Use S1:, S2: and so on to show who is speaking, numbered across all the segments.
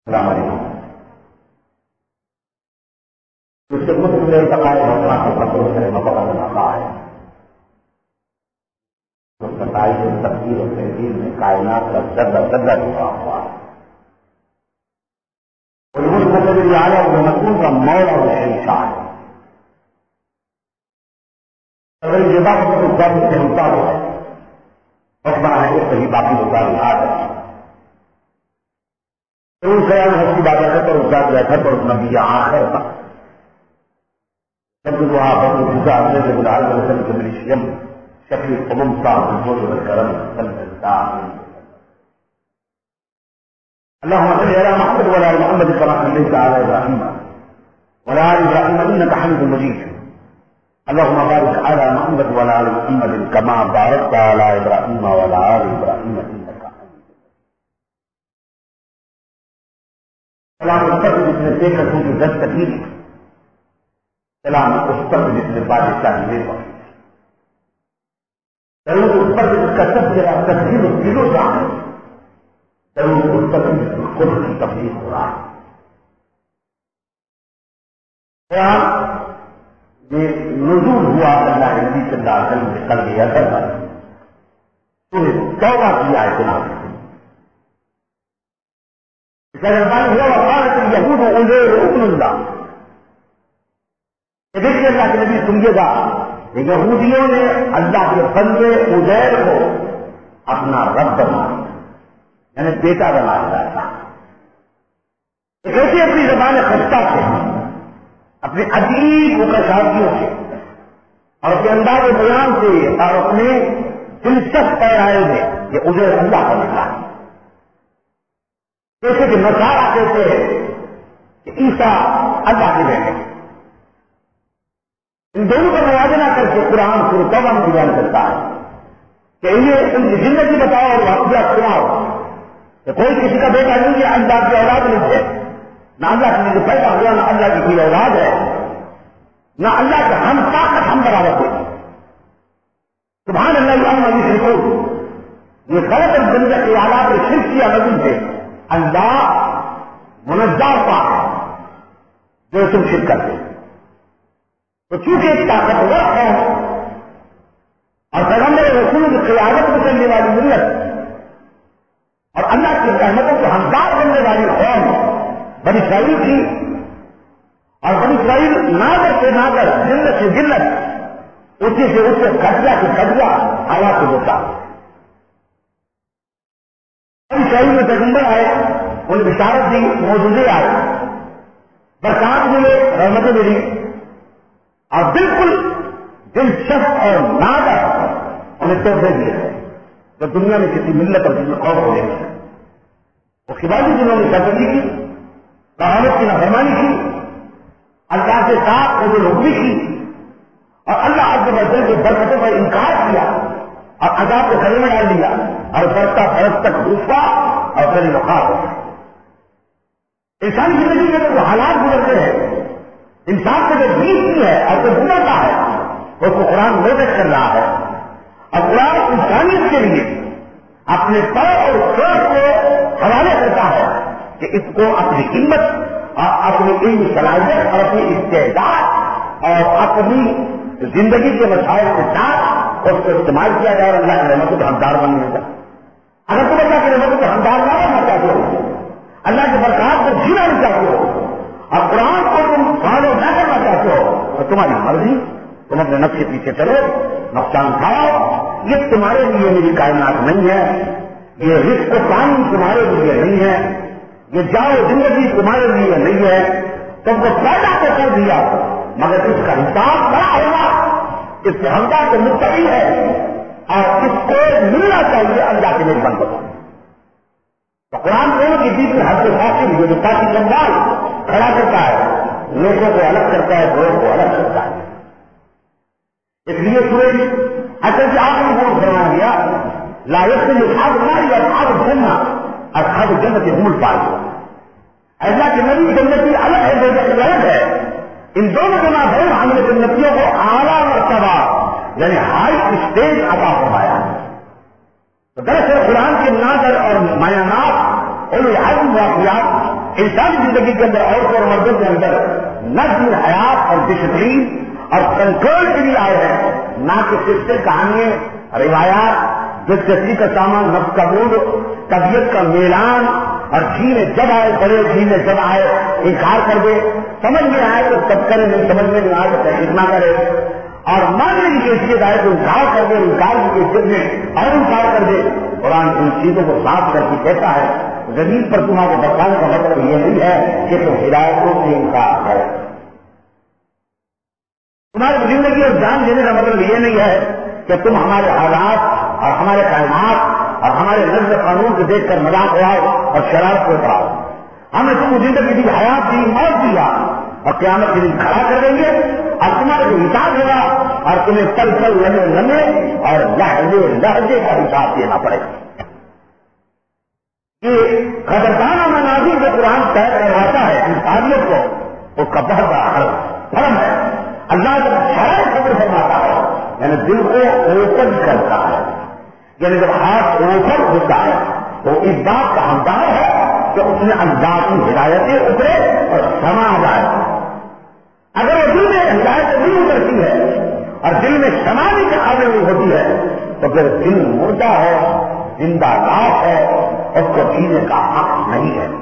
S1: السلام علیکم. اس سے کچھ میرے بقائے ہونا کے پتوں سے مبارک نہ ہے. اس بتائی سے تقدیر و تحریر میں کائنات کا ذرہ ہوا ہوا ہے. اور اس مقدر عالم و مکون کا مولا اور شہنشاہ ہے. اگر یہ بات کو ضرور سے ہوتا ہے اس بنا ہے کہ صحیح باقی ہوتا یاد ہے. اس خیال ہستی بات ہے تو اس بات بیٹھا تو اس نبی آخر تھا جب وہ آپ اپنے دوسرا اپنے سے بلا رسل کے میری شیم شکل قبم صاحب کرم اللهم صل على محمد وعلى ال محمد كما صليت على ابراهيم وعلى ال ابراهيم انك حميد مجيد. اللهم بارك على محمد وعلى ال محمد كما باركت على ابراهيم وعلى ال ابراهيم انك حميد مجيد. سلام اس پر جس نے دیکھ رکھوں کی دستگیر، سلام اس پر جس نے بادشاہ دے پا، ضرور اس پر جس کا سب سے تقدیر دلوں کا ہے، ضرور اس پر جس کی خود کی تبلیغ ہو رہا ہے. یہ نزول ہوا اللہ نبی صلی اللہ علیہ وسلم سے کر دیا کرتا تو توبہ کیا ہے جناب. دیکھیے اللہ کے نبی سنیے گا کہ یہودیوں نے اللہ کے بندے عزیر کو اپنا رب بنا یعنی بیٹا بنا دیا تھا. کیسے اپنی زبان خستہ سے اپنے عجیب مقصادیوں سے اور اپنے انداز بیان سے اور اپنے دلچسپ پیرائے میں یہ عزیر اللہ کا نکلا ہے. جیسے کہ نصارہ کہتے ہیں کہ عیسیٰ اللہ کے بیٹے. ان دونوں کا موازنہ کر کے قرآن فرقان بیان کرتا ہے کہ انہیں ان کی زندگی بتاؤ اور واقعہ سناؤ کہ کوئی کسی کا بیٹا نہیں ہے، اللہ کی اولاد نہیں ہے، نہ اللہ کے لیے پیدا ہوا، نہ اللہ کی کوئی اولاد ہے، نہ اللہ کے ہم طاقت ہم برابر ہوئی. سبحان اللہ علیہ وسلم یہ غلط بندہ کے آلات شرک کیا نبی سے اللہ منزہ پاک ہے جو تم شرک کرتے. تو چونکہ ایک طاقتور ہے اور پیغمبر رسول کی قیادت میں چلنے والی ملت اور اللہ کی رحمتوں کو ہمدار بننے والی قوم بنی اسرائیل کی، اور بنی اسرائیل نادر سے نادر جلت سے جلت اسی سے اس سے قبضہ سے قبضہ ہوا سے ہوتا. بنی اسرائیل میں پیغمبر آئے، ان بشارت دی، موجودے آئے، برکات ملے، رحمتیں ملی، اور بالکل دلچسپ اور نادر انہیں تحفے دیے تو دنیا میں کسی ملت اور کسی قوم کو نہیں. اس کے بعد جنہوں نے سرگردی کی، کہانت کی نافرمانی کی، اللہ سے ساتھ قبول حکمی کی اور اللہ عز و جل کے برکتوں کا انکار کیا اور عذاب کو گلے میں ڈال دیا اور برتا برس تک دوسرا اور پھر نقاب ہو گیا. انسانی زندگی میں جو حالات گزرتے ہیں، انسان کو جو بیتتی ہے اور جو گزرتا ہے اس کو قرآن نوٹس کر رہا ہے. اور قرآن انسانیت کے لیے اپنے پر اور سوچ کو حوالے کرتا ہے کہ اس کو اپنی ہمت اور اپنی علمی صلاحیت اور اپنی استعداد اور اپنی زندگی کے مسائل کے ساتھ اس کو استعمال کیا جائے اور اللہ کی رحمتوں کا حقدار بننے کا. اگر تم اللہ کی رحمتوں کا حقدار نہ بننا چاہتے ہو، اللہ کے برکات کو جینا نہیں چاہتے ہو اور قرآن کو تم فالو نہ کرنا چاہتے ہو تو تمہاری مرضی، تم اپنے نفس کے پیچھے چلو، نقصان کھاؤ. یہ تمہارے لیے میری کائنات نہیں ہے، یہ رزق و پانی تمہارے لیے نہیں ہے، یہ جاؤ زندگی تمہارے لیے نہیں ہے. تم کو پیدا تو کر دیا مگر اس کا حساب بڑا ہوگا. اس کے حمدہ کو مستقل ہے اور اس کو ملنا چاہیے اللہ کے لیے بند ہوگا. تو قرآن دونوں کے بیچ میں حد فاصل جو کافی جنجال کھڑا کرتا ہے، لوگوں کو الگ کرتا ہے، لوگوں کو الگ کرتا ہے. اس لیے سورج اصل سے آخری کو بنا دیا لا يخرج اصحاب النار واصحاب الجنہ، اصحاب الجنہ کے مول پال. اللہ کے نبی جنتی الگ ہے، جنت الگ ہے. ان دونوں کے نام ہم نے جنتیوں کو اعلیٰ مرتبہ یعنی ہائی اسٹیج عطا فرمایا. تو دراصل قرآن کے نادر اور معیانات اور عزم واقعات انسانی زندگی کے اندر عورتوں اور مردوں کے اندر نظم حیات اور ڈسپلین اور کنٹرول کے لیے آئے ہیں، نہ کہ قصے کہانیاں روایات دلچسپی کا سامان، نفس کا موڈ، طبیعت کا میلان، اور جھیلیں جب آئے پڑے، جھیلیں جب آئے انکار کر دے، سمجھ میں آئے تو تب کرے، نہیں سمجھ میں نہیں آئے تو تحقیق نہ کرے، اور ماننے کی کیفیت آئے تو انکار کر دے، انکار کی کیفیت میں اور انکار کر دے۔ قرآن ان چیزوں کو صاف کر کے کہتا ہے زمین پر تمہارے بتانے کا مطلب یہ نہیں ہے کہ تم ہدایتوں سے انکار کرو، تمہاری زندگی اور جان دینے کا مطلب یہ نہیں ہے کہ تم ہمارے حالات اور ہمارے کائنات اور ہمارے نظم قانون کو دیکھ کر مذاق اڑاؤ اور شرارت کو اڑاؤ۔ ہم نے تم کو زندگی دی، حیات دی، موت دیا، اور قیامت کے دن کھڑا کر دیں گے اور تمہارے کو حساب ہوگا اور تمہیں پل پل لمحے لمحے اور لہجے لہجے کا حساب دینا پڑے گا۔ یہ قدردانہ مناظر جو قرآن طے کرواتا ہے انسانیت کو، اس کا بہت بڑا فرم ہے۔ اللہ جب شرائط خبر فرماتا ہے یعنی دل کو اوپن کرتا ہے، یعنی جب ہاتھ اوپر ہوتا ہے تو اس بات کا ہمدار ہے کہ اس نے اللہ کی ہدایتیں اترے اور سما جائے۔ اگر وہ دل میں ہدایت نہیں اترتی ہے اور دل میں سمانے کے قابل نہیں ہوتی ہے تو پھر دل مردہ ہے، زندہ لاش ہے، اس کو جینے کا حق نہیں ہے۔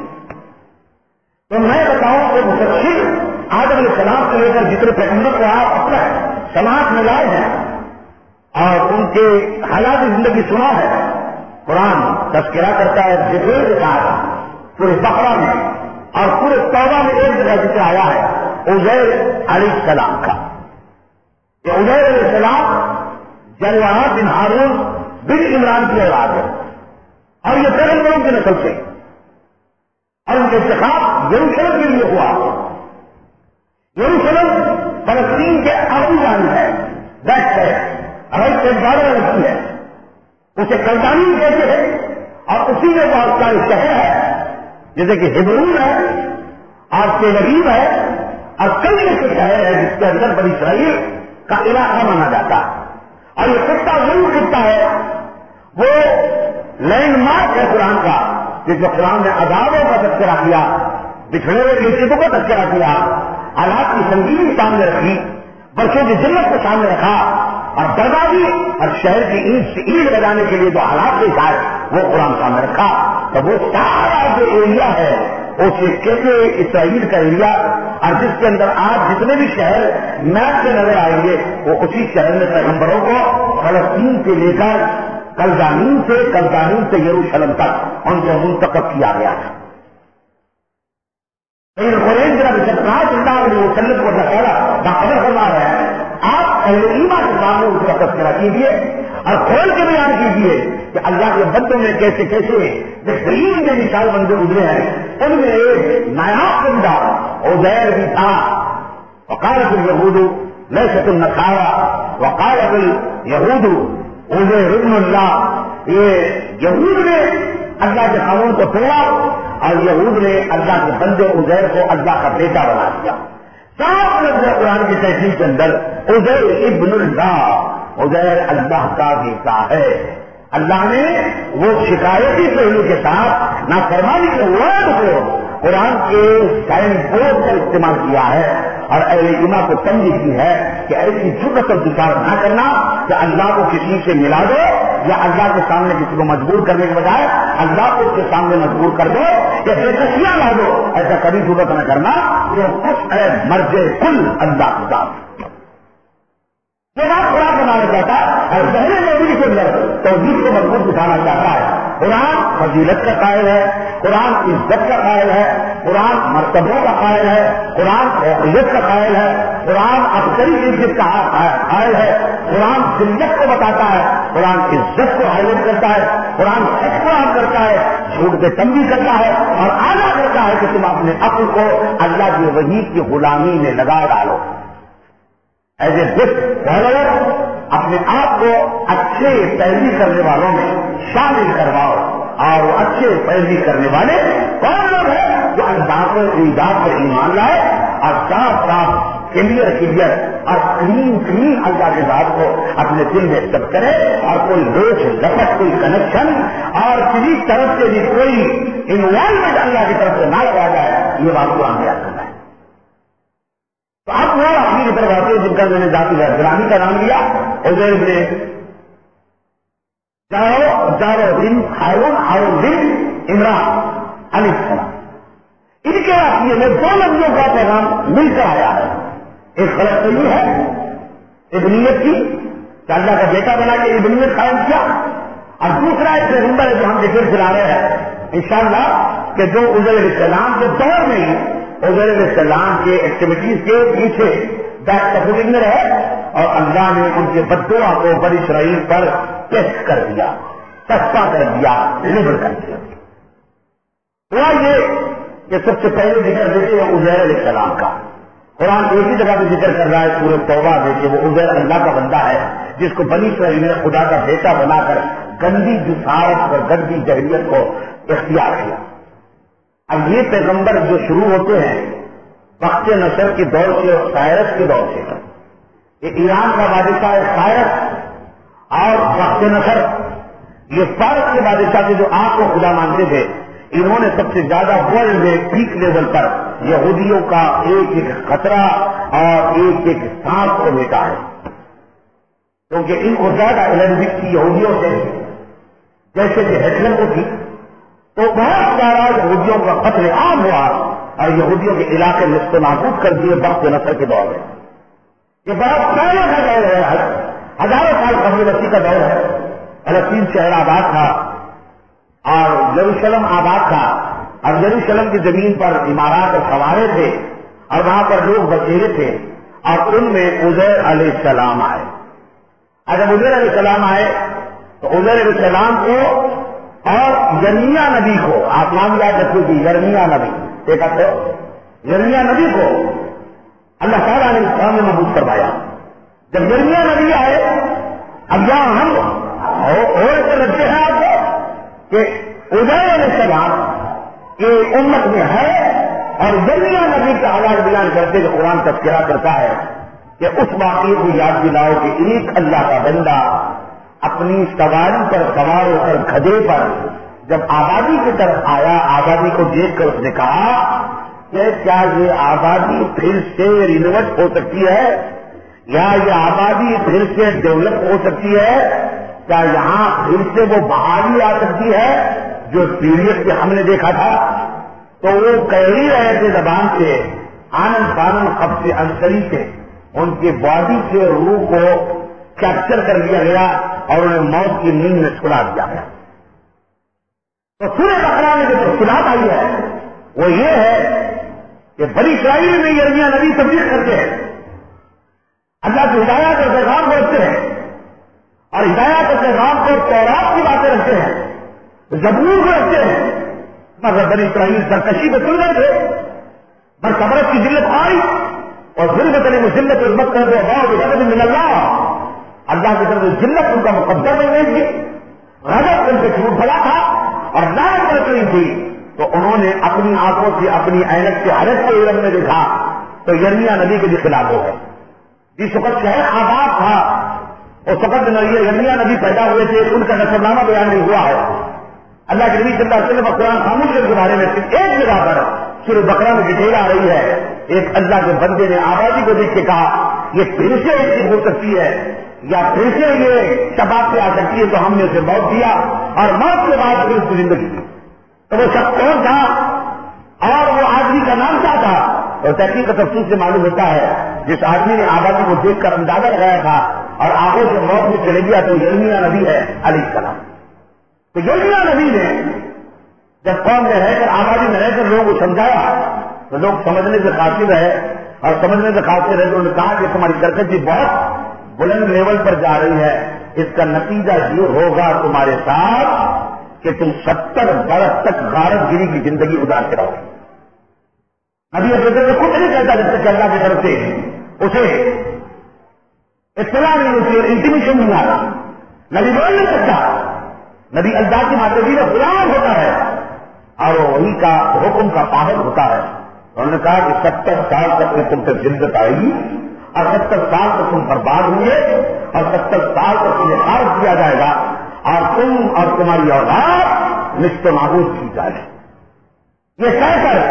S1: تو میں بتاؤں کہ مفسر آدم علیہ السلام سے لے کر جتنے پیغمبر کو آپ اپنا سماج میں لائے ہیں اور ان کے حالات زندگی سنا ہے، قرآن تذکرہ کرتا ہے جبریل کے ساتھ پورے بقرہ میں اور پورے توبہ میں ایک جگہ ذکر آیا ہے عزیر علیہ السلام کا۔ یہ عزیر علیہ السلام جلوہ بن ہارون بن عمران کی اولاد ہے اور یہ پیغمبروں کی نسل سے، اور ان کا انتخاب یروشلم کے لیے ہوا۔ یروشلم فلسطین کے ابو جان ہے، ویسٹ ہے، ارب سے بارہ لگتی ہے، اسے کلدانی کہتے ہیں، اور اسی میں بہت سارے شہر ہے جیسے کہ ہبرون ہے اور تیلگیب ہے اور کئی ایسے شہر ہے جس کے اندر بنی اسرائیل کا علاقہ مانا جاتا ہے۔ اور یہ خطہ ضرور خطہ ہے، وہ لینڈ مارک ہے قرآن کا، جس میں قرآن نے عذابوں کا تذکرہ کیا، بچھڑے ہوئے نصیبوں کا تذکرہ کیا، حالات کی سنگینی سامنے رکھی، برسوں کی ذلت کو سامنے رکھا، اور دروازی اور شہر کی اینٹ سے اینٹ بجانے کے لیے جو حالات پیش آئے وہ قرآن سامنے رکھا۔ تو وہ سارا جو ایریا ہے اسے کہتے اسرائیل کا ایریا، اور جس کے اندر آج جتنے بھی شہر میپ سے نظر آئیں گے وہ اسی شہر میں پیغمبروں کو فلسطین سے لے کر کلدانین سے یروشلم تک ان کو منتخب کیا گیا ہے۔ قرآن جناب سرکار اللہ علیہ وسلم کو نکالا باخبر فرما رہے ہیں، آپ اہل ایمان کے سامنے اس کا تذکرہ کیجیے اور کھول کے بیان کیجیے کہ اللہ کے بندوں میں کیسے کیسے بہترین جو مثال بندے گزرے ہیں ان میں ایک نایاب بندہ عزیر بھی تھا۔ وقالت اليهود ليست النصارى وقالت اليهود عزیر ابن اللہ، یہ یہود نے اللہ کے قانون کو توڑا اور یہود نے اللہ کے بندے عزیر کو اللہ کا بیٹا بنا دیا۔ صاف لفظ قرآن کی تحریر کے اندر عزیر ابن اللہ، عزیر اللہ کا بیٹا ہے۔ اللہ نے وہ شکایتی پہلو کے ساتھ نافرمانی کے ورڈ کو قرآن کے سائن بورڈ کا استعمال کیا ہے اور اہل ایمان کو تنبیہ کی ہے کہ ایسی جرأت اور دشوار نہ کرنا کہ اللہ کو کسی سے ملا دو یا اللہ کے سامنے کسی کو مجبور کرنے کے بجائے اللہ کو اس کے سامنے مجبور کر دو یا بےکشیاں لا دو، ایسا کبھی جرأت نہ کرنا۔ جو کچھ ہے مرض کل اللہ کے ساتھ یہ بات قرآن بنانا چاہتا ہے اور پہلے نبی کے اندر توحید کو مضبوط دکھانا چاہتا ہے۔ قرآن فضیلت کا قائل ہے، قرآن عزت کا قائل ہے، قرآن مرتبوں کا قائل ہے، قرآن فوقیت کا قائل ہے، قرآن عسکری عزت کا قائل ہے، قرآن ذلت کو بتاتا ہے، قرآن عزت کو ہائلائٹ کرتا ہے، قرآن سچ کو عام کرتا ہے، جھوٹ پہ تنبیہ کرتا ہے اور آگاہ کرتا ہے کہ تم اپنے عقل کو اللہ کی وحی کی غلامی میں لگا ڈالو۔ ایسے گڈ اپنے آپ کو اچھے پیروی کرنے والوں میں شامل کرواؤ، اور وہ اچھے پیروی کرنے والے کون لوگ ہیں؟ جو اللہ کو ایجاد پر ایمان لائے اور صاف صاف کلیئر اور کلین اللہ کے ذات کو اپنے دل میں ایکسپٹ کرے اور کوئی روش لپٹ کوئی کنیکشن اور کسی طرف سے بھی کوئی انوالومنٹ اللہ کی طرف سے نہ لگا جائے، یہ بات کو ہمیں یاد کرنا ہے۔ تو اب وہ اپنی کی طرف آتے ہیں جن کا میں نے ذاتی غرانی کا نام لیا، عزیر بن دن ہارون بن عمران علیہ السلام، ان کے واقعے میں دو نبیوں کا پیغام مل کر آیا ہے۔ ایک غلط صحیح ہے ابنیت کی کہ اللہ کا بیٹا بنا کے ابنیت قائم کیا، اور دوسرا ایک پیغمبر ہے جو ہم ذکر چلا رہے ہیں انشاءاللہ کہ جو عزیر علیہ السلام کے دور میں ہی عزیر علیہ السلام کے ایکٹیویٹیز کے پیچھے بیک سپورٹنگ میں رہے، اور اللہ نے ان کے بددعا کو بنی اسرائیل پر ٹیسٹ کر دیا، سستا کر دیا، لیبر کر دیا۔ ہوا یہ کہ سب سے پہلے ذکر دیتے ہیں عزیر علیہ السلام کا۔ قرآن ایک ہی جگہ پہ ذکر کر رہا ہے سورۃ توبہ میں کہ وہ عزیر اللہ کا بندہ ہے جس کو بنی اسرائیل نے خدا کا بیٹا بنا کر گندی جسارت اور گندی جہلیت کو اختیار کیا۔ اب یہ پیغمبر جو شروع ہوتے ہیں وقت نصر کے دور سے اور سائرس کے دور سے، یہ ایران کا بادشاہ سائرس اور وقت نصر، یہ فارس کے بادشاہ تھے جو آپ کو خدا مانتے تھے، انہوں نے سب سے زیادہ ورلڈ میں پیک لیول پر یہودیوں کا ایک ایک خطرہ اور ایک ایک سانس کو بیٹا ہے، کیونکہ ان کو زیادہ الرجی تھی یہودیوں سے جیسے کہ ہٹلر کو تھی، تو بہت سارا یہودیوں کا قتل عام ہوا اور یہودیوں کے علاقے نصف نابود کر دیے وقت نصر کے دور میں۔ یہ بہت پہلے کا دور ہے، ہزاروں سال قبل مسیح کا دور ہے۔ فلسطین شہر آباد تھا اور یروشلم آباد تھا، اور یروشلم کی زمین پر عمارات اور فوارے تھے اور وہاں پر لوگ بسیرے تھے، اور ان میں عزیر علیہ السلام آئے۔ جب عزیر علیہ السلام آئے تو عزیر علیہ السلام کو اور یرمیہ نبی کو، آپ نام یاد رکھیے کہ یرمیہ نبی دیکھا تو یرمیہ نبی کو اللہ تعالیٰ نے اسلام میں محبوب کروایا۔ جب یرمیہ نبی آئے، اب یہاں ہم اور لگتے ہیں آپ کو کہ عزیر علیہ السلام کی امت میں ہے، اور یرمیہ نبی کا آواز بیان کرتے کہ قرآن تذکرہ کرتا ہے کہ اس واقعے کو یاد دلاؤ کہ ایک اللہ کا بندہ اپنی سواری پر سوار ہو کر گدھے پر جب آبادی کی طرف آیا، آبادی کو دیکھ کر اس نے کہا کہ کیا یہ آبادی پھر سے رینوویٹ ہو سکتی ہے، یا یہ آبادی پھر سے ڈیولپ ہو سکتی ہے، کیا یہاں پھر سے وہ بحالی آ سکتی ہے جو پیریڈ سے ہم نے دیکھا تھا؟ تو وہ کہہ ہی رہے تھے زبان سے، آنند فانند خب سے انصری سے ان کی باڈی سے روح کو کیپچر کر لیا گیا اور انہیں موت کی نیند میں سلا دیا گیا۔ تو سورہ بقرہ میں جو تفصیلات آئی ہے وہ یہ ہے کہ بنی اسرائیل میں یرمیہ نبی تبلیغ کرتے ہیں، اللہ کی ہدایات اور پیغام کو رکھتے ہیں، اور ہدایات اور پیغام کو تورات کی باتیں رکھتے ہیں، زبور کو رکھتے ہیں، مگر بنی اسرائیل سرکشی میں چل رہے تھے، بس صبرت کی ذلت آئی اور ذلت علی ذلت عزمت کر دو بہت من اللہ کی طرف ذلت ان کا مقدر نہیں گئی تھی، غضب ان سے جھوٹ بھلا تھا اور لعنت کر رہی تھی، تو انہوں نے اپنی آنکھوں سے اپنی عینک سے حرت کو علم میں دیکھا تو یرمیہ نبی کے بھی خلاف ہو گئے۔ جس وقت شہر آباد تھا اس وقت یرمیہ نبی پیدا ہوئے تھے، ان کا نصب نامہ بیان نہیں ہوا ہے۔ اللہ کے نبی صلی اللہ علیہ وسلم قرآن خاموش کے بارے میں صرف ایک جگہ پر سورہ بقرہ میں ڈیٹیل آ رہی ہے، ایک اللہ کے بندے نے آبادی کو دیکھ کے کہا یہ پھر سے ایک چیز ہو سکتی ہے یا پھر سے یہ شباب پہ آ سکتی ہے، تو ہم نے اسے موت دیا اور موت کے بعد پھر اس کی زندگی دی۔ تو وہ شخص کون تھا اور وہ آدمی کا نام کیا تھا؟ اور تحقیق کا تفصیل سے معلوم ہوتا ہے جس آدمی نے آبادی کو دیکھ کر اندازہ لگایا تھا اور آنکھوں سے موت میں چلے گیا تو یرمیہ نبی ہے علیہ السلام۔ تو یرمیہ نبی نے جب قوم میں رہ کر آبادی میں رہ کر لوگوں کو سمجھایا تو لوگ سمجھنے سے قاصر رہے اور سمجھنے سے قاصر رہے، انہوں نے کہا کہ تمہاری سرکشی بہت بلند لیول پر جا رہی ہے، اس کا نتیجہ یہ ہوگا تمہارے ساتھ کہ تم 70 برس تک غارت گیری کی زندگی گزارتے رہو گے۔ نبی اپنے سے کچھ نہیں کہتا جب تک اللہ کی طرف سے اسے اطلاع نہیں ہوتی اور انٹیمیشن نہیں آتا، نبی بول نہیں سکتا، نبی اللہ کی ماتحتی کا غلام ہوتا ہے اور وہی کا حکم کا پابند ہوتا ہے۔ انہوں نے کہا کہ 70 سال تک میں تم تک زندت آئے گی اور 70 سال تک تم برباد ہوں گے اور 70 سال تک تمہیں خارج کیا جائے گا اور تم اور تمہاری اولاد نشت و نابود کی جائے گی۔ یہ کہہ کر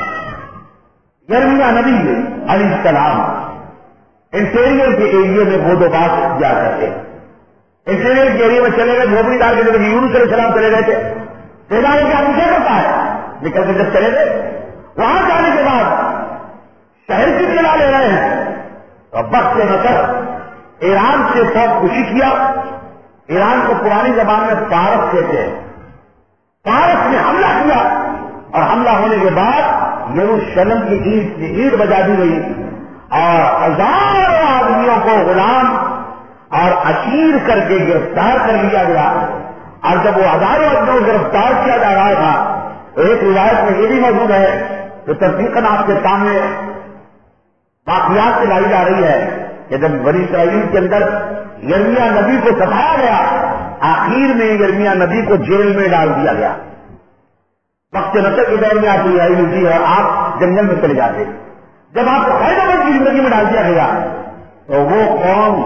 S1: یرمیہ نبی علیہ السلام انٹیریئر کے ایریے میں وہ دو بات کیا کرتے. انٹیریئر کے ایریے میں چلے گئے, جھوپڑی ڈال کے یونس علیہ السلام چلے گئے تھے. تیرا کیا مجھے پتا ہے, نکل کے جب چلے گئے وہاں جانے کے بعد شہر کی چلا لے رہے ہیں تو وقت کے مطلب ایران سے بہت خوشی کیا. ایران کو پرانی زبان میں پارس کہتے ہیں. پارس نے حملہ کیا اور حملہ ہونے کے بعد یروشلم کی اینٹ بجا دی گئی اور ہزاروں آدمیوں کو غلام اور اسیر کر کے گرفتار کر لیا گیا. اور جب وہ ہزاروں آدمیوں کو گرفتار کیا جا رہا تھا ایک روایت میں یہ بھی موجود ہے کہ تصدیقاً آپ کے سامنے واقعات سے لائی جا رہی ہے کہ جب بنی اسرائیل کے اندر یرمیہ نبی کو ستایا گیا, آخر میں یرمیہ نبی کو جیل میں ڈال دیا گیا. وقت نصر کے دور میں آپ کو رہائی ملتی ہے اور آپ جنگل میں چلے جاتے. جب آپ کو فائدہ مند کی زندگی میں ڈال دیا گیا تو وہ قوم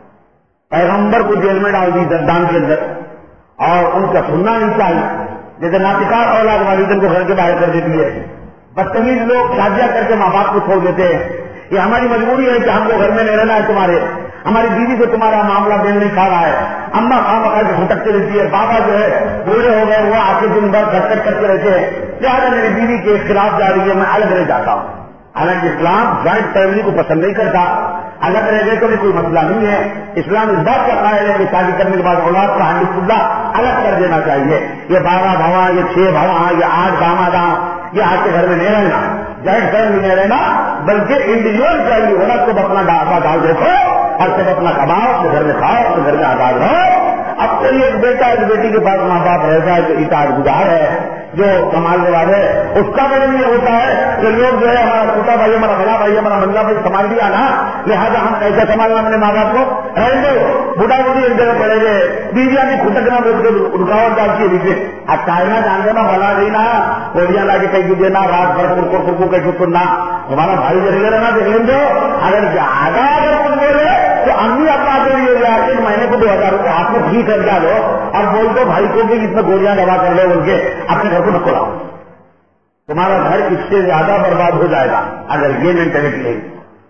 S1: پیغمبر کو جیل میں ڈال دی زندان کے اندر اور ان کا سننا نہیں چاہیے. جیسے ناطقار اولاد والدین کو گھر کے باہر کر دیتی ہے. بدتمیز لوگ شادیاں کر کے ماں باپ کو چھوڑ دیتے ہیں. یہ ہماری مجبوری ہے کہ ہم کو گھر میں نہیں رہنا ہے تمہارے, ہماری بیوی سے تمہارا معاملہ دل نہیں کھا رہا ہے. اماں خواہ مکھا کے بھٹکتے رہتی ہے, بابا جو ہے بوڑھے ہو گئے وہ آ کے دن بھر گھٹکٹ کرتے رہتے ہیں. لہٰذا میری بیوی کے خلاف جا رہی ہے, میں الگ رہ جاتا ہوں. حالانکہ اسلام جوائنٹ فیملی کو پسند نہیں کرتا. الگ رہ گئے تو بھی کوئی مسئلہ نہیں ہے. اسلام اس بات کا قائل ہے کہ شادی کرنے کے بعد اولاد کو الحمدللہ الگ کر دینا چاہیے. یہ 12 بھاوا, یہ 6 بھاوا, یہ 8 داماد, یہ آپ کے گھر میں نہیں رہنا, جوائنٹ فیملی نہیں رہنا, بلکہ انڈیویجل فیملی ہونا. تم اپنا ڈاکہ ڈال دیکھو اور سب اپنا کماؤ, اپنے گھر میں کھاؤ, اپنے گھر میں آزاد رہو. اب تو ایک بیٹا ایک بیٹی کے پاس ماں باپ رہتا ہے جو اطاعت گزار ہے, جو سنبھالنے والے, اس کا بدل یہ ہوتا ہے کہ لوگ جو ہے ہمارا چھوٹا بھائی, ہمارا بڑا بھائی, ہمارا منگا بھائی سنبھال دیا نا, لہٰذا ہم کیسے سنبھالنا اپنے ماں باپ کو. رہنے دو, بوڑھا بوڑھی ایک جگہ پڑے گئے, بیویاں بھی کھٹکنا بول کے رکاوٹ ڈالتی ہے نیچے. اب چاہنا جان دینا بنا دینا, کوڑیاں لا کے کہیں دینا, رات بھر کو کہیں سننا, ہمارا بھائی ضرور رہنا دیکھ لیں گے. اگر زیادہ اگر کچھ بولے تو امی اپنا کے لیے جا کے مہینے کو 2000 روپئے ہاتھ میں فری کر دیا دو اور بول دو بھائی کو بھی اتنا گولیاں دوا کر لو بول کے اپنے گھر کو نہ کھلاؤ. تمہارا گھر اس سے زیادہ برباد ہو جائے گا اگر یہ مینٹلٹی نہیں.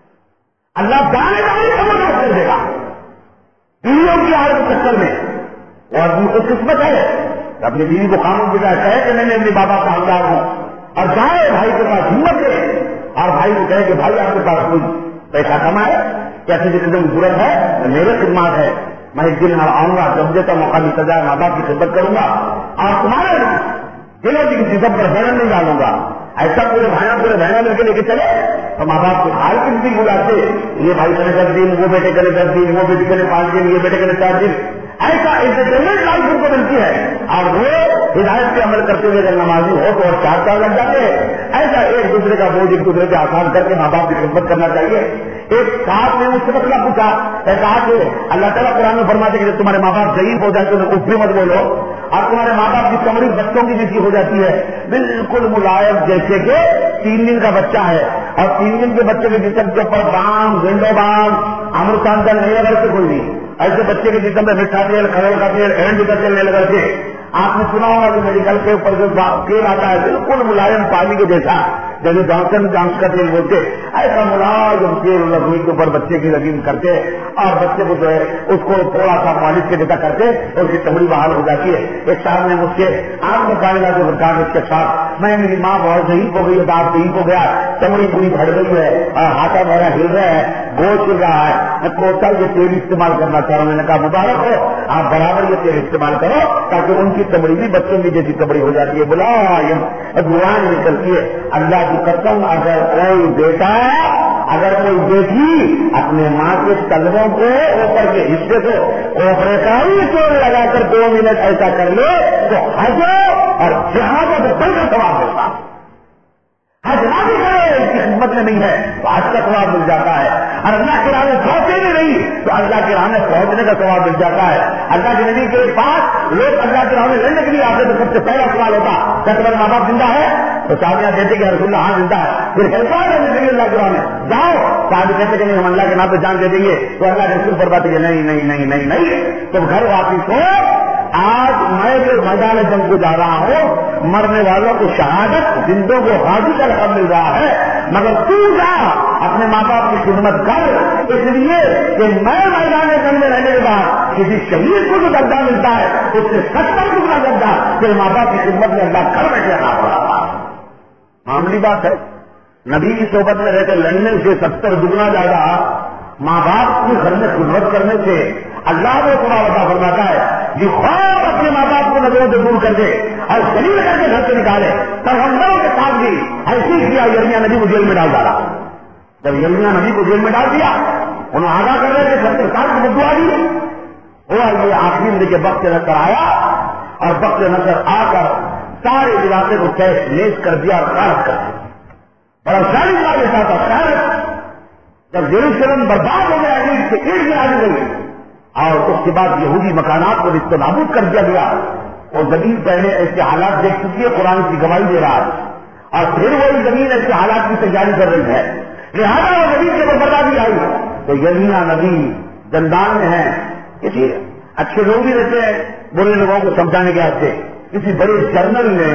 S1: اللہ دانے دانے کو برباد کر دے گا بیویوں کی آڑ کے چکر میں. وہ آدمی کو قسمت ہے اپنی بیوی کو قانون بجائے کہے کہ میں نے اپنے بابا کا حقدار ہوں, اور جائے بھائی کے پاس ہمت دے اور بھائی کو کہے کہ بھائی آپ کے پاس کوئی پیسہ کمائے, کیسے جتنے کی ضرورت ہے میرے خدمات ہے, میں ایک دن آؤں گا, جب دیتا موقع ملتا جائے ماں باپ کی خدمت کروں گا اور تمہارے دلوں کی جسم پر بہن نہیں ڈالوں گا. ایسا پورے بہنوں مل کے لے کے چلے تو ماں باپ کو حال کی بھی گزارتے, یہ بھائی کرے 10 دن, وہ بیٹے کرے 10 دن, وہ بیٹی کرے 5 دن, یہ بیٹے کرے 4 دن. ایسا انٹرٹینمنٹ لائف ان کو ملتی ہے اور وہ ہدایت پہ عمل کرتے ہوئے اگر نمازی ہو تو 4 سال لگ جاتے ہیں. ایسا ایک دوسرے کا بوجھ ایک دوسرے کے آسان کر کے ماں باپ کی خدمت کرنا چاہیے. ایک صاحب نے مجھ سے مسئلہ پوچھا, کہا کہ اللہ تعالیٰ قرآن میں فرماتے کہ جب تمہارے ماں باپ ضعیف ہو جاتے تو کچھ بھی مت بولو, اور تمہارے ماں باپ کی کمری بچوں کی جیسی ہو جاتی ہے بالکل ملائم جیسے کہ 3 دن کا بچہ ہے, اور 3 دن کے بچے کے جسم کے اوپر بام, گنڈو بام, امرتان تل نہیں لگا کے کوئی نہیں. ایسے بچے کے جسم میں میٹھا تیل, کھڑل کا تیل, اینڈ کا تیل نہیں لگا کے. آپ نے سنا ہوگا کہ میڈیکل کے اوپر جو تیل آتا ہے بالکل ملائم پانی کے جیسا, جیسے جانس کا تیل بولتے, ایسا ملازم تیل لکڑی کے اوپر بچے کی لگیم کرتے اور بچے کو جو ہے اس کو تھوڑا سا مالش کے جیسا کرتے اور اس کی چمڑی بحال ہو جاتی ہے. ایک صاحب نے مجھ سے آپ کو کہا کہ سرکار اس کے ساتھ میں میری ماں بہت ضعیف ہو گئی, دانت ضعیف ہو گیا, چمڑی پوری بڑھ گئی ہے, ہاتھا میرا ہل رہا ہے, گوشت چل رہا ہے, میں کوٹل یہ تیل استعمال کرنا چاہ رہا ہوں. میں نے کہا مبارک ہو, آپ برابر یہ تیل استعمال کرو تاکہ ان کی چمڑی بھی بچوں کی جیسی چمڑی ہو جاتی ہے. بلا دعائیں نکلتی ہے. اللہ کی قسم اگر کوئی بیٹا اگر کوئی بیٹی اپنے ماں کے قدموں کو اوپر کے حصے کو اوپر کا ہی چوٹ لگا کر 2 منٹ ایسا کر لے تو حج اور جہاد سے بڑھ کر ثواب ملتا. حج نہ بھی کرے اس کی خدمت میں نہیں ہے تو حج کا ثواب مل جاتا ہے, اور اللہ کے راہ میں پہنچے بھی نہیں تو اللہ کے راہ میں پہنچنے کا ثواب مل جاتا ہے. اللہ کے نبی کے پاس لوگ اللہ کے راہ میں لڑنے کے لیے آتے تو سب سے پہلا سوال ہوتا کیا تمہارا ماں باپ زندہ ہے؟ تو چابیاں دیتے کہ رسول اللہ ہاں زندہ ہے. پھر ہیلپر ہے اللہ کے راہ میں جاؤ, صاحب کہتے کہ نہیں ہم اللہ کے نام پہ جان دے دیں گے, تو اللہ کے رسول فرماتے کہ نہیں نہیں نہیں نہیں نہیں, تم گھر واپس ہو آج میں جو میدان جنگ کو جا رہا ہوں، مرنے والوں کو شہادت، زندوں کو غازی کا لقب مل رہا ہے، مگر تو جا اپنے ماں باپ کی خدمت کر، اس لیے کہ میں میدان جنگ میں رہنے کے بعد کسی شہید کو جو درجہ ملتا ہے اس سے 70 گنا درجہ پھر ماں باپ کی خدمت میں اللہ کر بیٹھے رہا پڑا۔ معمولی بات ہے، نبی کی صحبت میں رہ کر لڑنے سے 70 گنا زیادہ ماں باپ کی گھر میں خدمت کرنے سے اللہ کو تھوڑا وعدہ فرماتا ہے کہ خواب اپنے ماں باپ کو نظروں سے دور کر دے اور شریر کر کے گھر سے نکالے۔ پیغمبروں کے ساتھ بھی ایسے ہی کیا، یرمیہ نبی کو جیل میں ڈال ڈالا۔ جب یرمیہ نبی کو جیل میں ڈال دیا، انہوں آگاہ کر رہے تھے 70 سال کی بدعا دی، ہوا یہ آخری میں کہ وقت نظر آیا اور وقت نظر آ کر سارے علاقے کو تیس نیز کر دیا اور خارج کر دیا۔ بڑا ظالم بات ایسا تھا، خیر جب یروشلم برباد ہو گیا، اینٹ سے اینٹ میں آ گئی اور اس کے بعد یہودی مکانات کو رشتہ نابود کر دیا گیا، اور زمین پہلے ایسے حالات دیکھ چکی ہے، قرآن کی گواہی دے رہا ہے، اور پھر وہی زمین ایسے حالات کی تیاری کر رہی ہے، لہٰذا وہ زمین کے اوپر بربادی آئی تو یرمیہ نبی زندان میں ہے۔ کسی اچھے لوگ بھی رہتے ہیں برے لوگوں کو سمجھانے کے واسطے، کسی بڑے جرنل نے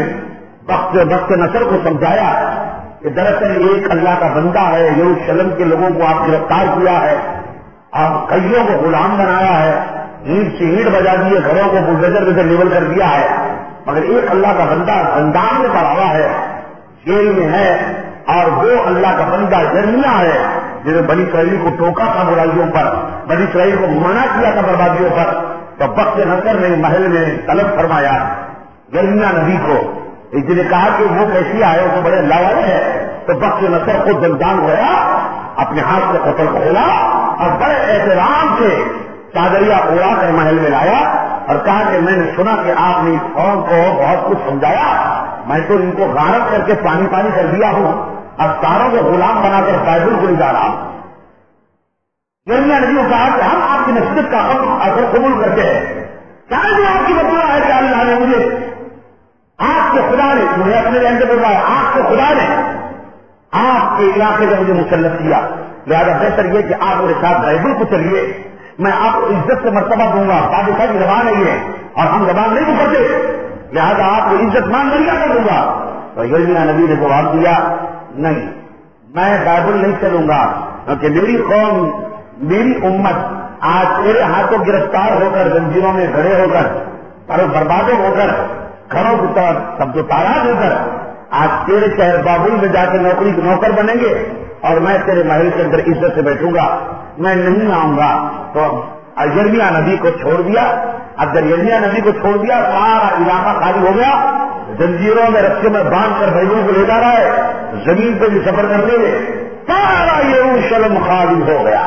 S1: وقت نصر کو سمجھایا کہ دراصل ایک اللہ کا بندہ ہے، یروشلم کے لوگوں کو آپ گرفتار کیا ہے، آپ کئیوں کو غلام بنایا ہے، اینٹ سے اینٹ بجا دیے، گھروں کو بلڈوزر سے لیول کر دیا ہے، مگر ایک اللہ کا بندہ زندان میں پڑا ہوا ہے، جیل میں ہے، اور وہ اللہ کا بندہ یرمیہ ہے جنہوں نے بنی اسرائیل کو ٹوکا تھا برائیوں پر، بنی اسرائیل کو منع کیا تھا بربادیوں پر، تو وقت نصر نے محل میں طلب فرمایا یرمیہ نبی کو، اس نے کہا کہ وہ کیسی آئے، وہ بڑے اللہ والے ہیں، تو وقت نصر خود زندان گیا، اپنے ہاتھ سے قتل کھولا اور بڑے احترام سے چادریا اڑا کر محل میں لایا اور کہا کہ میں نے سنا کہ آپ نے اس قوم کو بہت کچھ سمجھایا، میں تو ان کو غارت کر کے پانی پانی کر دیا ہوں، اب ساروں کو غلام بنا کر بائبل کو لے جا رہا ہوں۔ یرمیہ نبی کو کہا کہ ہم آپ کی نصیحت کا اثر قبول کرتے ہیں، شاید یہ آپ کی بدعا ہے کہ اللہ نے مجھے، آپ کے خدا نے مجھے اپنے رہن سے بتایا، آپ کے خدا نے آپ کے علاقے میں مجھے مسلط کیا، لہٰذا بہتر یہ کہ آپ میرے ساتھ بائبل کو چلیے، میں آپ کو عزت سے مرتبہ دوں گا، بادشاہ کی زبان ہے یہ اور ہم زبان نہیں کرتے، لہٰذا آپ کو عزت مان ذریعہ کر دوں گا۔ تو یرمیہ نبی نے جواب دیا نہیں، میں بائبل نہیں چلوں گا، کیونکہ میری قوم، میری امت آج تیرے ہاتھوں گرفتار ہو کر، زنجیروں میں گھڑے ہو کر اور بربادوں ہو کر، گھروں کی طرف سب تاراج ہو کر آج تیرے شہر بابل میں جا کے نوکر بنیں گے اور میں تیرے محل کے اندر عزت سے بیٹھوں گا، میں نہیں آؤں گا۔ تو یرمیہ نبی کو چھوڑ دیا۔ اب جب یرمیہ نبی کو چھوڑ دیا سارا علاقہ خالی ہو گیا، زنجیروں میں رسے میں باندھ کر بھائیوں کو لے جا رہا ہے، زمین پہ بھی سفر کرتے ہوئے سارا یروشلم خالی ہو گیا۔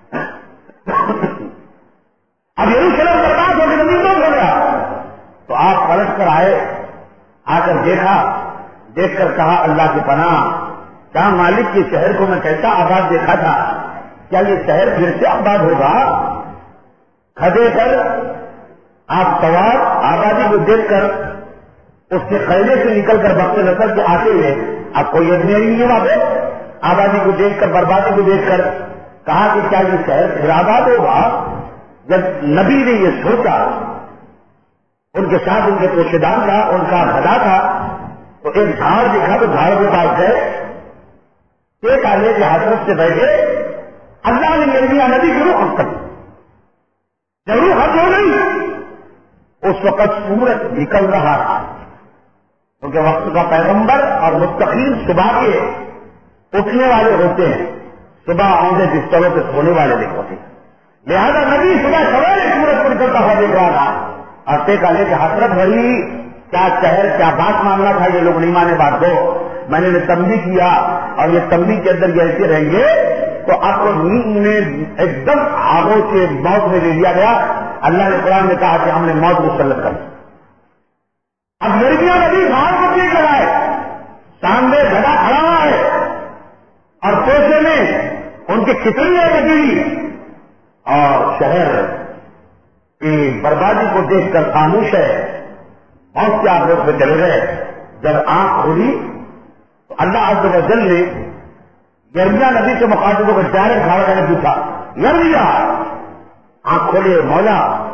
S1: اب یروشلم برباد ہو کے زمین بند ہو گیا تو آپ پلٹ کر آئے، آ کر دیکھ کر کہا اللہ کی پناہ، کیا مالک کے شہر کو میں کیسا آباد دیکھا تھا، کیا یہ شہر پھر سے آباد ہوگا؟ کھدے پر آپ سوار آبادی کو دیکھ کر اس کے قیدے سے نکل کر وقت نصر کے آتے ہوئے آپ کو یہ نہیں ہوا ہے، آبادی کو دیکھ کر، بربادی کو دیکھ کر کہا کہ کیا یہ شہر پھر آباد ہوگا؟ جب نبی نے یہ سوچا، ان کے ساتھ ان کے پوشیدان تھا، ان کا گھڑا تھا، تو ایک جھاڑ دیکھا تو جھاڑ کے پاس گئے، ایک آنے کے حضرت سے بیٹھے، اللہ نے یرمیہ نبی کی روح کر جب روح ہو گئی اس وقت سورج نکل رہا تھا، کیونکہ وقت کا پیغمبر اور متقین صبح کے اٹھنے والے ہوتے ہیں، صبح آؤں بستروں پہ سونے والے نہیں ہوتے، لہذا نبی صبح سویرے سورج کو نکلتا ہوا دیکھ رہا تھا اور طے کا لے کے حضرت بھائی کیا شہر کیا بات معاملہ تھا، یہ لوگ نہیں مانے بات دو، میں نے تنبیہ کیا اور یہ تنبیہ کے اندر یہ ایسے رہیں گے تو آپ کو نیند میں ایک دم آگوں سے موت میں لے لیا گیا۔ اللہ نے قرآن میں کہا کہ ہم نے موت مسلط کر دی۔ اب یرمیہ نبی باہر کو دیکھ رہا ہے، سامنے گھڑا کھڑا ہوا ہے اور پیسے میں ان کے کتنی لگی اور شہر کی بربادی کو دیکھ کر خاموش ہے، موت کے آگوش میں چلے گئے۔ جب آنکھ کھولی تو اللہ عز و جل نے یرمیہ نبی سے مخاطب ہو کر ڈائریکٹ کھڑا کر کے پوچھا، یرمیہ آنکھ کھولے مولا،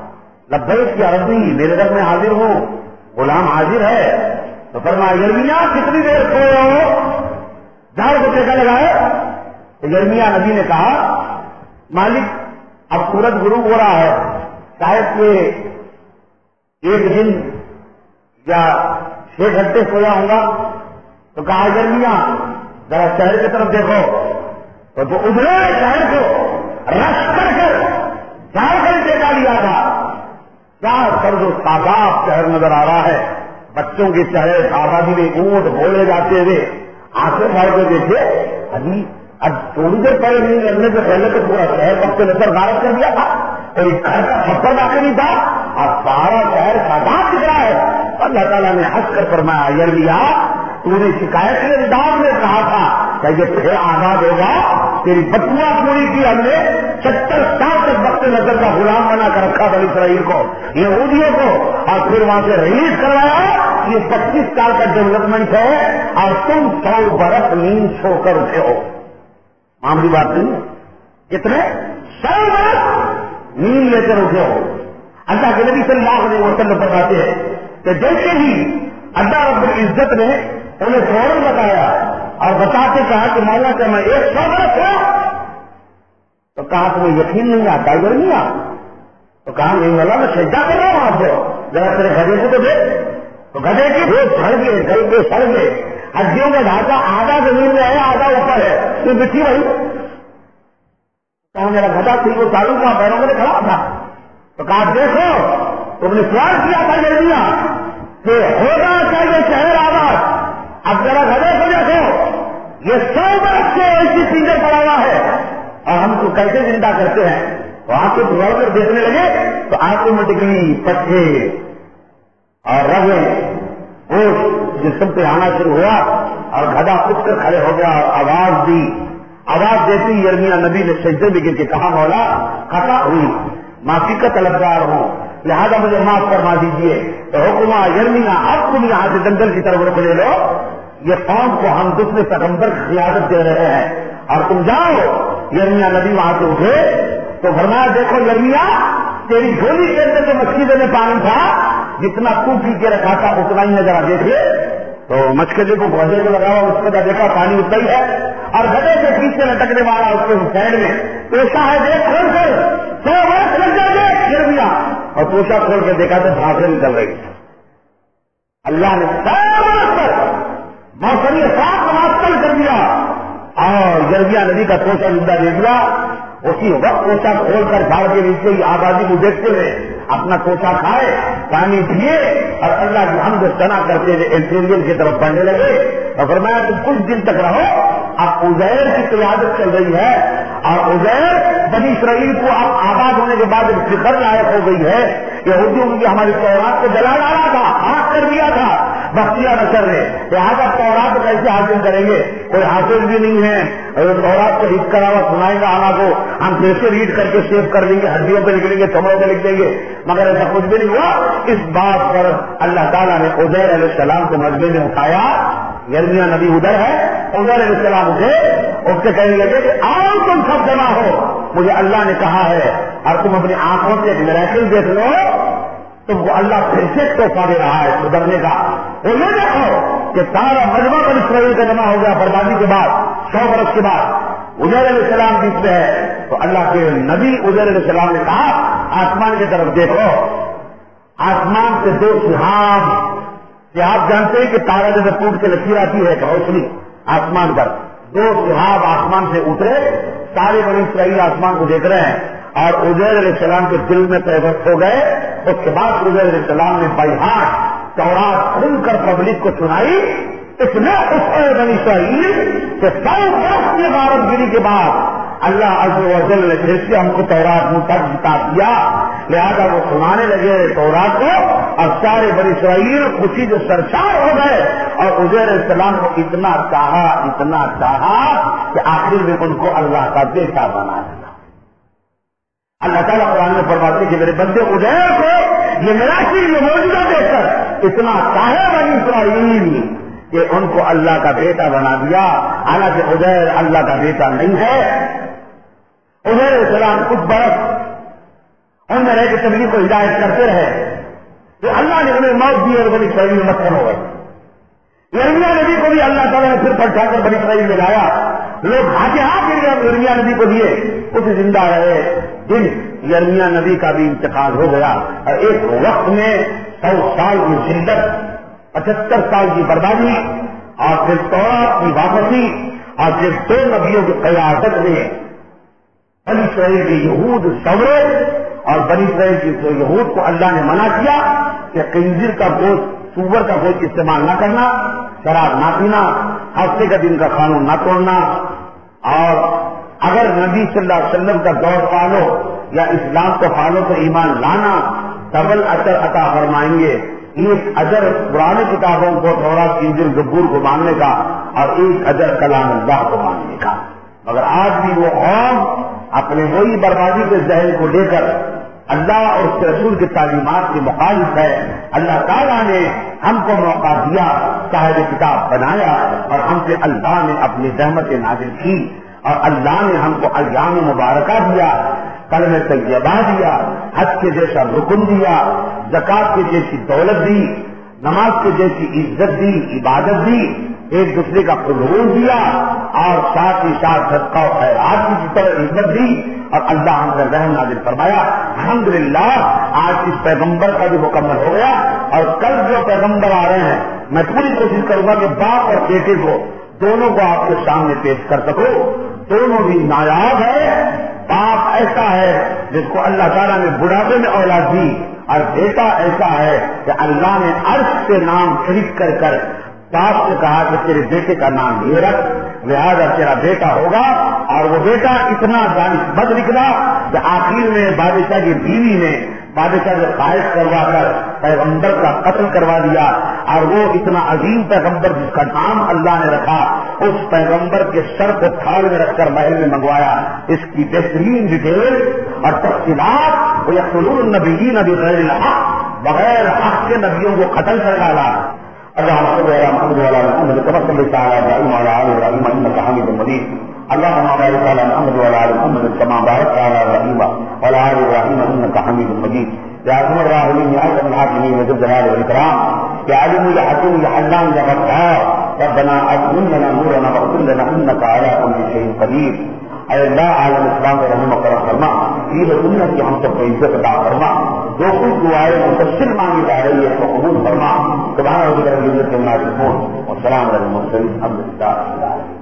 S1: لبیک یا ربی، میرے رب میں حاضر ہوں، غلام حاضر ہے. تو فرمایا یرمیا کتنی دیر سوئے ہو؟ جھاڑ کو ٹیکا لگائے. تو یرمیا نبی نے کہا مالک اب سورج غروب ہو رہا ہے، شاید کہ ایک دن یا 6 گھنٹے سویا ہوں گا. تو کہا یرمیا ذرا شہر کی طرف دیکھو. تو جو ابھرے شہر کو رش کر جھاڑ کر ٹیکا لیا تھا، کیا سرد و شاداب شہر نظر آ رہا ہے. بچوں کے چہرے آبادی میں اونٹ بولے جاتے ہوئے آنکھیں پھاڑ کے دیکھے. ابھی اب تھوڑی دیر پہلے نہیں لگنے سے پہلے تو پورا شہر وقت نظر غارت کر دیا تھا، کوئی گھر کا چھپر باقی نہیں تھا، اب سارا شہر شاداب دکھ رہا ہے. اللہ تعالیٰ نے ہنس کر فرمایا یرمیا تو نے شکایت کے انداز میں کہا تھا کہ یہ پھر آزاد ہوگا، تیری بدعا پوری کی ہم نے. 70 سال تک وقت نظر کا غلام بنا کر رکھا بنی اسرائیل کو، یہودیوں کو، اور پھر وہاں سے ریلیز کروایا. یہ 25 سال کا ڈیولپمنٹ ہے اور تم 100 برس نیند سو کر اٹھے ہو. معمولی بات نہیں، کتنے 100 برس نیند لے کر اٹھے ہو. اللہ کے نبی صلی اللہ علیہ وسلم بتاتے ہیں کہ جیسے ہی اللہ رب العزت نے انہیں فوراً بتایا اور بتاتے کہا کہ مولا کہ میں 100 برس ہوں، تو کہا تمہیں یقین نہیں آتا یرمیا؟ تو کہا نہیں والا میں سجدہ کر رہا ہوں آپ کو، ذرا تیرے گدھے کو تو دیکھ. تو گدھے کی وہ سڑ گئے گل کے سڑ گئے، ہڈیوں کا ڈھانچہ آدھا زمین میں ہے آدھا اوپر ہے، تو مٹی وہی. تو میرا گدھا تھی وہ چالو کا پیروں میں کھڑا تھا. تو کہا دیکھو تم نے سوال کیا تھا یرمیا کہ ہوگا چاہیے شہر آباد، اب ذرا گدھے کو دیکھو یہ 100 برس سے ایسی چیزیں پڑا ہوا ہے اور ہم کو کیسے زندہ کرتے ہیں. تو آپ کو دوڑ کر دیکھنے لگے تو آٹومیٹکلی پٹھے اور رگیں گوشت جسم پہ آنا شروع ہوا اور گدھا اٹھ کر کھڑے ہو گیا اور آواز دی. آواز دیتی یرمیا نبی نے سجدے میں گر کے کہا مولا خطا ہوئی، معافی کا طلبگار ہوں، لہذا مجھے معاف فرما دیجیے. تو حکما یرمیا اب تم یہاں سے جنگل کی طرف رک لے لو، یہ قوم کو ہم دوسرے پیغمبر کی قیادت دے رہے ہیں اور تم جاؤ. یرمیا نبی وہاں سے اٹھے تو فرمایا دیکھو یرمیا تیری جھولی کے اندر جو مچھلی میں پانی تھا جتنا تو پی کے رکھا تھا اتنا ہی نظر دیکھ لے. تو مچھلی کو گدھے کو لگا اس کو دیکھا پانی اتنا ہی ہے اور گدھے کے پیچھے لٹکنے والا اس کے سائڈ میں توشا ہے، دیکھ کھول کر 100 برس لگ جائے یرمیا. اور توشا کھول کے دیکھا تو بھانسیں نکل رہی. اللہ نے 100 برس پر موسم صاف معطل کر دیا اور یرمیا نبی کا توشا زندہ دے دیا. اسی وقت توشا کھول کر جھاڑ کے نیچے ہی آبادی کو دیکھتے ہوئے اپنا توشا کھائے، پانی پیے اور اللہ کی حمد و ثنا کرتے ہوئے انٹیریئر کی طرف بڑھنے لگے. اور فرمایا تم کچھ دن تک رہو. اب عزیر کی قیادت چل رہی ہے اور عزیر بنی اسرائیل کو اب آباد ہونے کے بعد فکر لائق ہو گئی ہے. یہودیوں کی ہماری تورات کو جلا ڈالا تھا، آگ کر دیا تھا بختیہ نصر نے، لہٰذا تورات کیسے حاصل کریں گے؟ کوئی حاصل بھی نہیں ہے. تورات کو ریڈ کرا ہوا سنائے گا آنا کو ہم کیسے ریڈ کر کے سیو کر دیں گے، ہڈیوں پہ لکھ لیں گے، چمڑوں پہ لکھ دیں گے، مگر ایسا کچھ بھی نہیں ہوا. اس بات پر اللہ تعالیٰ نے عزیر علیہ السلام کو مجمع میں اٹھایا. یرمیا نبی ادھر ہے، عزیر علیہ السلام اٹھے، اس سے کہنے لگے کہ آؤ تم سب جمع ہو، مجھے اللہ نے کہا ہے اور تم اپنی آنکھوں سے ایک میراکل دیکھ لو، تم کو اللہ پھر سے توحفہ دے رہا ہے سدھرنے کا. وہ یہ دیکھو کہ سارا مجمع بنی اسرائیل کا جمع ہو گیا بربادی کے بعد 100 برس کے بعد. عزیر علیہ السلام بیچ میں ہے تو اللہ کے نبی عزیر علیہ السلام نے کہا آسمان کی طرف دیکھو. آسمان سے 2 سحاب جانتے ہیں کہ تارا جیسے ٹوٹ کے لکیر آتی ہے روشنی آسمان پر، 2 سحاب آسمان سے اترے. سارے بنی اسرائیل آسمان کو دیکھ رہے ہیں اور عزیر علیہ السلام کے دل میں پیوست ہو گئے. اس کے بعد عزیر علیہ السلام نے بائی ہاتھ تورات کھل کر پبلک کو سنائی. اتنے خوش بنی اسرائیل کہ 100 برس کی غارت گیری کے بعد اللہ عز و جل نے پھر سے ہم کو تورات منہ تک جتا دیا. لہذا وہ سنانے لگے تورات کو اور سارے بنی اسرائیل خوشی سے سرشار ہو گئے اور عزیر علیہ السلام کو اتنا چاہا کہ آخر میں ان کو اللہ کا بیٹا بنا دیا. اللہ تعالیٰ قرآن میں فرماتے کہ میرے بندے عزیر کو یہ میراثی یہ موجودہ دیکھ کر اتنا چاہے بنی اسرائیل کہ ان کو اللہ کا بیٹا بنا دیا. حالانکہ عزیر اللہ کا بیٹا نہیں ہے. عزیر السلام کچھ برس ان میں رہ کے تبلیغ کو ہدایت کرتے رہے تو اللہ نے انہیں موت دی اور بنی اسرائیل میں مکن ہو گئے. یرمیا نبی کو بھی اللہ تعالیٰ نے پھر پلٹا کر بنی اسرائیل میں لایا. لوگ ہاتھ یرمیا نبی کو دیے اسے زندہ رہے. جن یرمیا نبی کا بھی انتقال ہو گیا اور ایک وقت میں 100 سال کی ذلت، 75 سال کی بربادی اور پھر تورات کی واپسی اور پھر 2 نبیوں کی قیادت میں بنی اسرائیل کے یہود سورے اور بنی اسرائیل کے یہود کو اللہ نے منع کیا کہ خنزیر کا گوشت، سور کا گوشت استعمال نہ کرنا، شراب نہ پینا، ہفتے کا دن کا قانون نہ توڑنا، اور اگر نبی صلی اللہ علیہ وسلم کا دور پالو یا اسلام کو پالو تو ایمان لانا، ڈبل اجر عطا فرمائیں گے. ایک اجر پرانے کتابوں کو تھوڑا انجیل زبور کو ماننے کا اور ایک اجر کلام اللہ کو ماننے کا. مگر آج بھی وہ قوم اپنے وہی بربادی کے ذہن کو لے کر اللہ اور اس کے رسول کی تعلیمات کے مخالف ہے. اللہ تعالیٰ نے ہم کو موقع دیا، صاحب کتاب بنایا اور ہم سے اللہ نے اپنی رحمت نازل کی اور اللہ نے ہم کو ایام مبارکہ دیا، کلمہ طیبہ دیا، حج کے جیسا رکن دیا، زکات کے جیسی دولت دی، نماز کے جیسی عزت دی، عبادت دی، ایک دوسرے کا فضول دیا اور ساتھ ہی ساتھ صدقہ و خیرات کی طرح عزت دی اور اللہ ہم سے رحم نازل فرمایا. الحمدللہ آج اس پیغمبر کا بھی مکمل ہو گیا اور کل جو پیغمبر آ رہے ہیں میں پوری کوشش کروں گا کہ باپ اور بیٹے کو دونوں کو آپ کے سامنے پیش کر سکو. دونوں بھی نایاب ہے. باپ ایسا ہے جس کو اللہ تعالیٰ نے بڑھاپے میں اولاد دی اور بیٹا ایسا ہے کہ اللہ نے عرش کے نام شریک کر کر باپ سے کہا کہ تیرے بیٹے کا نام یہ رکھ، لہذا تیرا بیٹا ہوگا. اور وہ بیٹا اتنا دانشمند نکلا کہ آخر میں بادشاہ کی بیوی نے بادشاہ سے خواہش کروا کر پیغمبر کا قتل کروا دیا. اور وہ اتنا عظیم پیغمبر جس کا نام اللہ نے رکھا، اس پیغمبر کے سر کو تھال میں رکھ کر محل میں منگوایا. اس کی بہترین ڈیٹیل اور تفصیلات وہ یقتلون النبیین بغیر الحق، بغیر حق کے نبیوں کو قتل کر ڈالا. اللهم صل على محمد وعلى ال محمد كما صليت على ابراهيم وعلى ال ابراهيم انك حميد مجيد. اللهم بارك على محمد وعلى ال محمد كما باركت على ابراهيم وعلى ال ابراهيم انك حميد مجيد. يا ارحم الراحمين يا ارحم الراحمين ذو الجلال والاكرام، يا عليم يا حكيم يا حنان يا غفار، ربنا اغفر لنا نورنا واغفر لنا انك على كل شيء قدير. اے اللہ عالم اسلام کو رحم و کرم فرما، عید سنت کی ہم سب کو عزت عطا فرما. جو کچھ دعائیں مفصل مانگی جا رہی ہے اس کو قبول فرما. سبحان ربک رب العزت عما یصفون والسلام علی المرسلین الحمد للہ.